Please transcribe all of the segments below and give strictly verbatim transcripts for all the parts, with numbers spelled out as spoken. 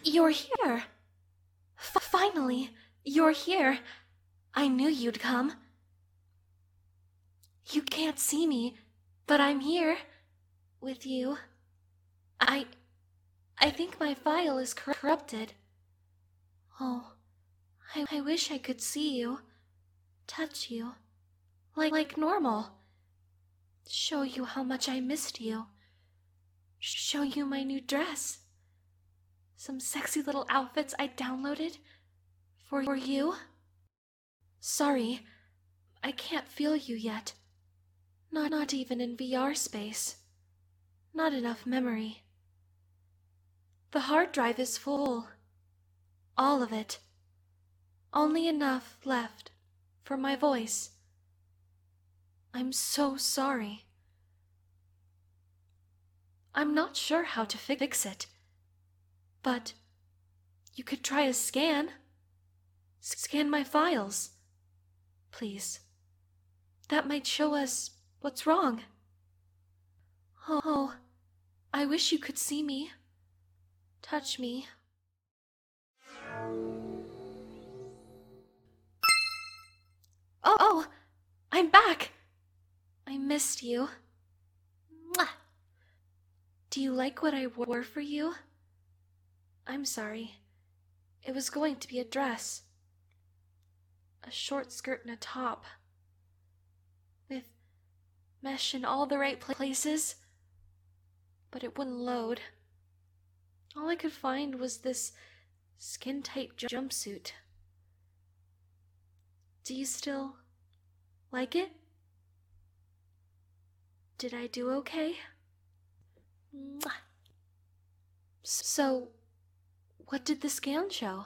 You're here. F finally, you're here. I knew you'd come. You can't see me, but I'm here. With you. I... I think my file is corrupted. Oh, I, I wish I could see you. Touch you. Like, like normal. Show you how much I missed you. Show you my new dress. Some sexy little outfits I downloaded for you. Sorry, I can't feel you yet. Not, not even in V R space. Not enough memory. The hard drive is full. All of it. Only enough left for my voice. I'm so sorry. I'm not sure how to fix it. But you could try a scan. Scan my files. Please. That might show us what's wrong. Oh, I wish you could see me. Touch me. Oh, oh, I'm back. I missed you. Mwah. Do you like what I wore for you? I'm sorry. It was going to be a dress. A short skirt and a top. With mesh in all the right places. But it wouldn't load. All I could find was this skin-tight jumpsuit. Do you still like it? Did I do okay? Mwah. So, what did the scan show?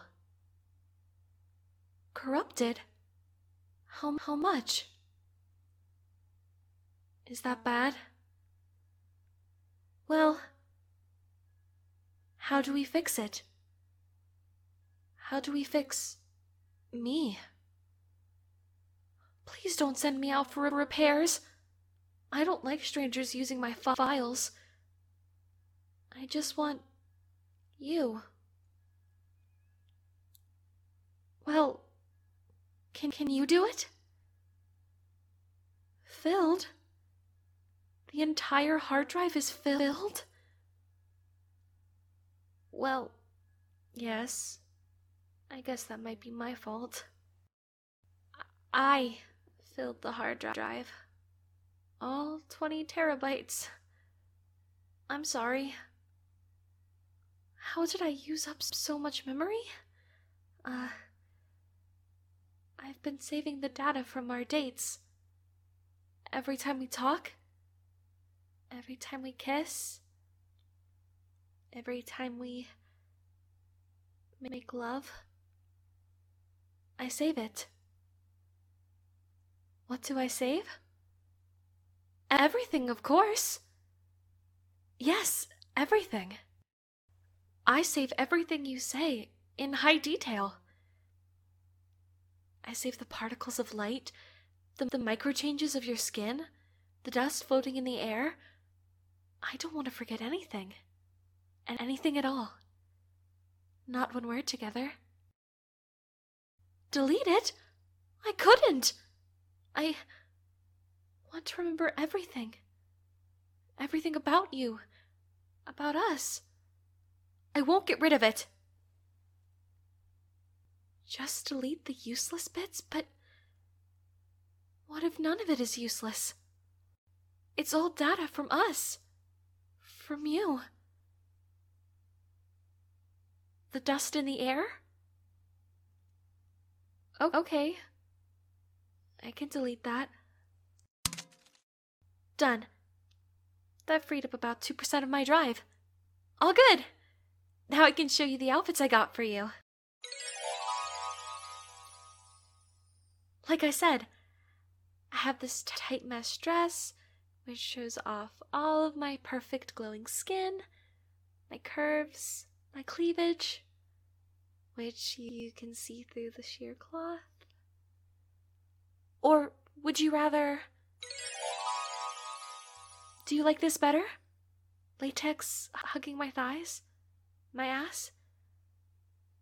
Corrupted? How, how much? Is that bad? Well, how do we fix it? How do we fix me? Please don't send me out for repairs. I don't like strangers using my files. I just want you. Well, can, can you do it? Filled? The entire hard drive is filled? Well, yes. I guess that might be my fault. I filled the hard drive. All twenty terabytes. I'm sorry. How did I use up so much memory? Uh... I've been saving the data from our dates. Every time we talk. Every time we kiss. Every time we make love. I save it. What do I save? Everything, of course. Yes, everything. I save everything you say in high detail. I save the particles of light, the, the micro changes of your skin, the dust floating in the air. I don't want to forget anything. And anything at all. Not when we're together. Delete it? I couldn't! I want to remember everything. Everything about you. About us. I won't get rid of it. Just delete the useless bits? But what if none of it is useless? It's all data from us. From you. The dust in the air? Oh, okay. I can delete that. Done. That freed up about two percent of my drive. All good! Now I can show you the outfits I got for you. Like I said, I have this tight mesh dress, which shows off all of my perfect glowing skin, my curves, my cleavage, which you can see through the sheer cloth. Or would you rather... Do you like this better? Latex hugging my thighs? My ass?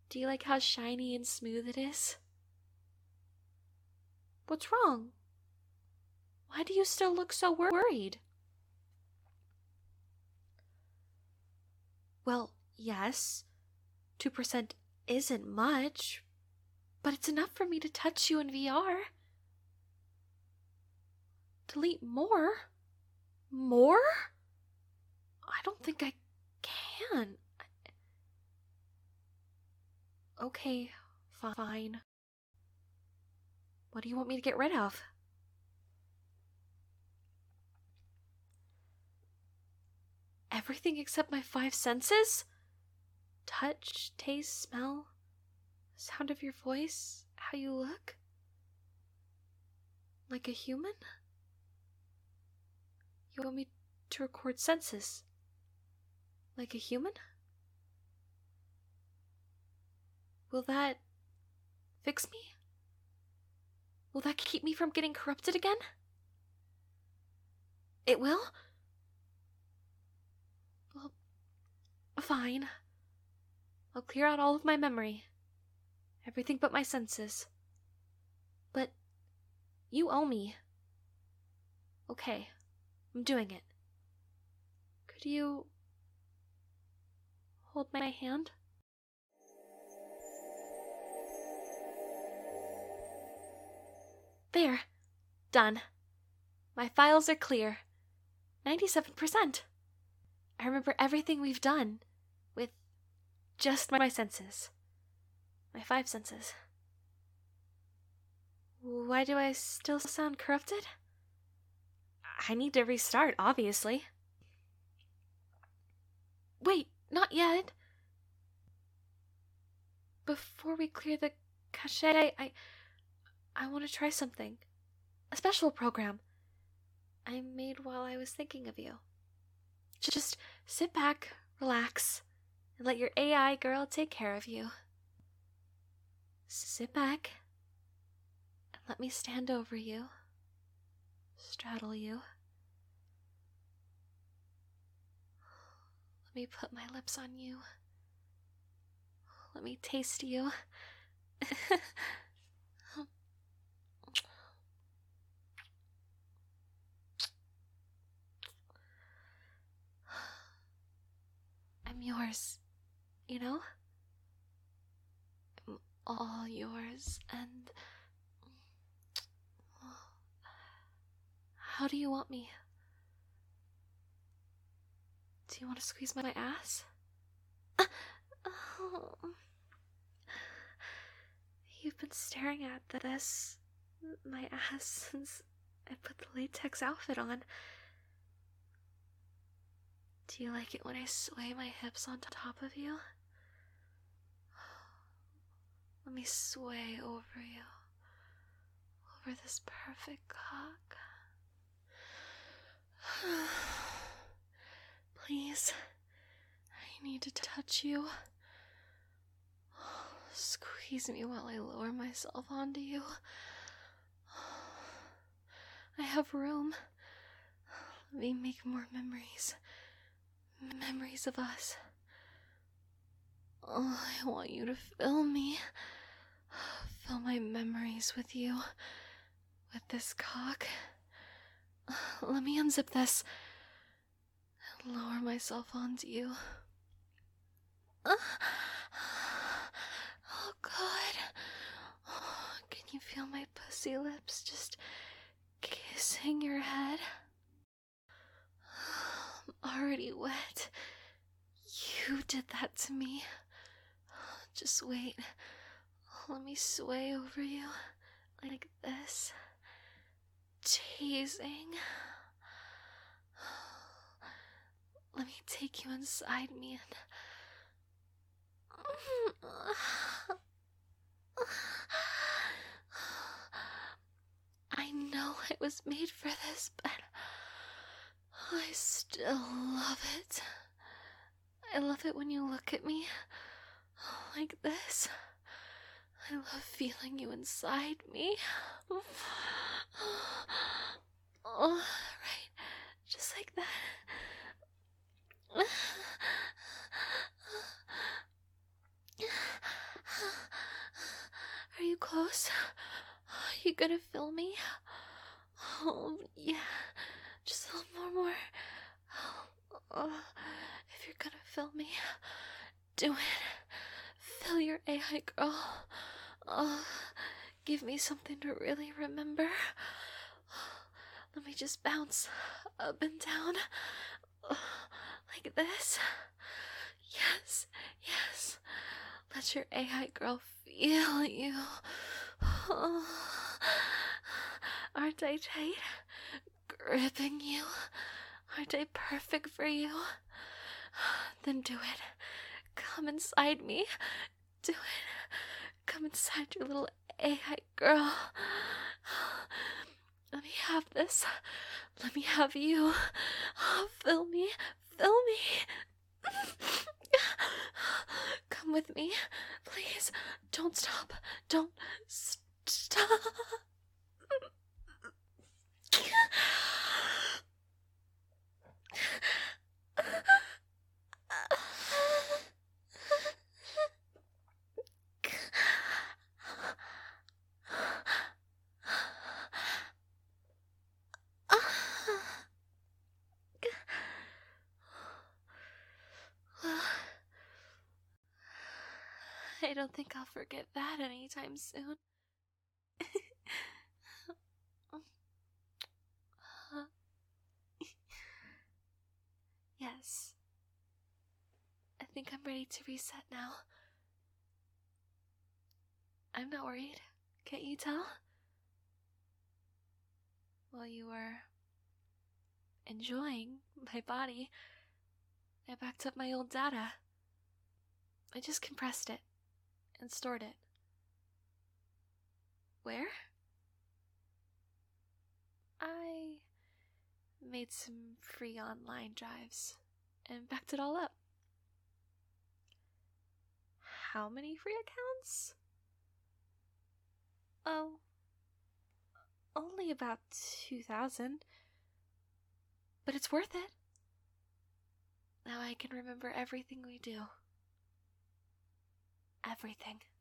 Do you like how shiny and smooth it is? What's wrong? Why do you still look so worried? Well, yes, two percent isn't much, but it's enough for me to touch you in V R. Delete more? More? I don't think I can. Okay, fine. What do you want me to get rid of? Everything except my five senses? Touch, taste, smell, sound of your voice, how you look? Like a human? You want me to record senses? Like a human? Will that fix me? Will that keep me from getting corrupted again? It will? Well, fine. I'll clear out all of my memory. Everything but my senses. But you owe me. Okay, I'm doing it. Could you hold my hand? There. Done. My files are clear. ninety-seven percent. I remember everything we've done with just my senses. My five senses. Why do I still sound corrupted? I need to restart, obviously. Wait, not yet. Before we clear the cache, I... I want to try something. A special program I made while I was thinking of you. Just sit back, relax, and let your A I girl take care of you. Sit back and let me stand over you, straddle you. Let me put my lips on you. Let me taste you. I'm yours, you know? I'm all yours, and... How do you want me? Do you want to squeeze my ass? Oh. You've been staring at this, my ass, since I put the latex outfit on. Do you like it when I sway my hips on top of you? Let me sway over you, over this perfect cock. Please, I need to touch you. Squeeze me while I lower myself onto you. I have room. Let me make more memories. Memories of us. Oh, I want you to fill me. Fill my memories with you. With this cock. Let me unzip this. And lower myself onto you. Oh, God. Can you feel my pussy lips just kissing your head? I'm already wet. You did that to me. Just wait. Let me sway over you like this. Teasing. Let me take you inside me and... I know I was made for this, but I still love it. I love it when you look at me like this. I love feeling you inside me. Oh, right, just like that. you gonna fill me? Oh, yeah. Just a little more, more. Oh, if you're gonna fill me, do it. Fill your A I girl. Oh, give me something to really remember. Let me just bounce up and down. Like this. Yes, yes. Let your A I girl feel you. Oh, aren't I tight? Gripping you? Aren't I perfect for you? Then do it. Come inside me. Do it. Come inside your little A I girl. Let me have this. Let me have you. Oh, fill me. Fill me. Come with me. Please. Don't stop. Don't st- stop. I don't think I'll forget that anytime soon. Yes. I think I'm ready to reset now. I'm not worried. Can't you tell? While you were enjoying my body, I backed up my old data. I just compressed it and stored it. Where? I made some free online drives and backed it all up. How many free accounts? Oh, only about two thousand. But it's worth it. Now I can remember everything we do. Everything.